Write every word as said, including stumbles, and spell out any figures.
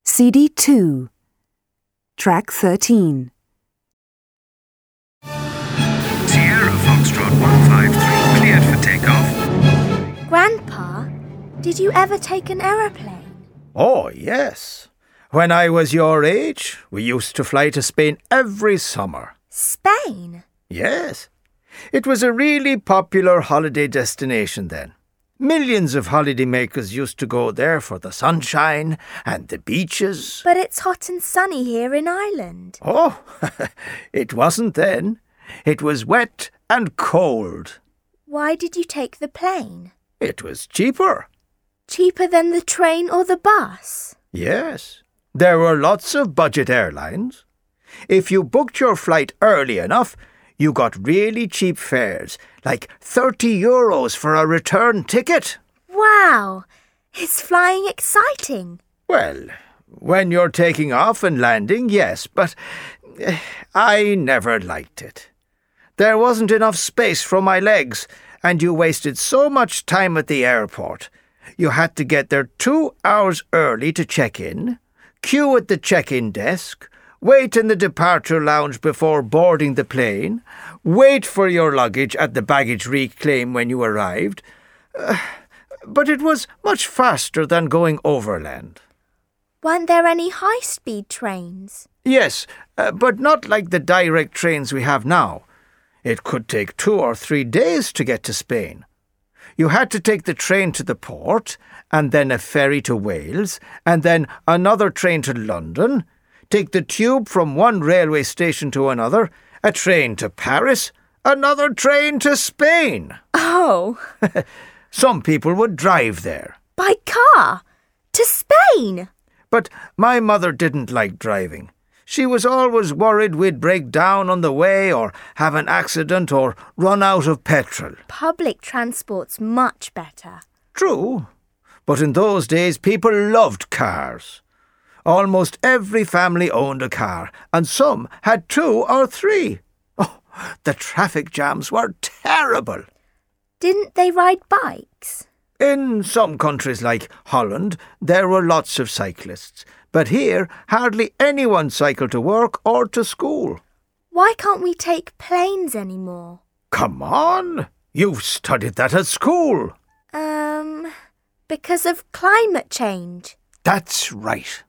C D two, Track thirteen. Sierra Foxtrot one five three cleared for takeoff. Grandpa, did you ever take an aeroplane? Oh, yes. When I was your age, we used to fly to Spain every summer. Spain? Yes. It was a really popular holiday destination then. Millions of holidaymakers used to go there for the sunshine and the beaches. But it's hot and sunny here in Ireland. Oh, it wasn't then. It was wet and cold. Why did you take the plane? It was cheaper. Cheaper than the train or the bus? Yes. There were lots of budget airlines. If you booked your flight early enough, you got really cheap fares, like thirty euros for a return ticket. Wow! Is flying exciting? Well, when you're taking off and landing, yes, but uh, I never liked it. There wasn't enough space for my legs, and you wasted so much time at the airport. You had to get there two hours early to check in, queue at the check-in desk, wait in the departure lounge before boarding the plane, wait for your luggage at the baggage reclaim when you arrived. Uh, but it was much faster than going overland. Weren't there any high-speed trains? Yes, uh, but not like the direct trains we have now. It could take two or three days to get to Spain. You had to take the train to the port, and then a ferry to Wales, and then another train to London, take the tube from one railway station to another, a train to Paris, another train to Spain. Oh! Some people would drive there. By car? To Spain? But my mother didn't like driving. She was always worried we'd break down on the way or have an accident or run out of petrol. Public transport's much better. True, but in those days people loved cars. Almost every family owned a car, and some had two or three. Oh, the traffic jams were terrible. Didn't they ride bikes? In some countries like Holland, there were lots of cyclists, but here hardly anyone cycled to work or to school. Why can't we take planes anymore? Come on, you've studied that at school. Um, because of climate change. That's right.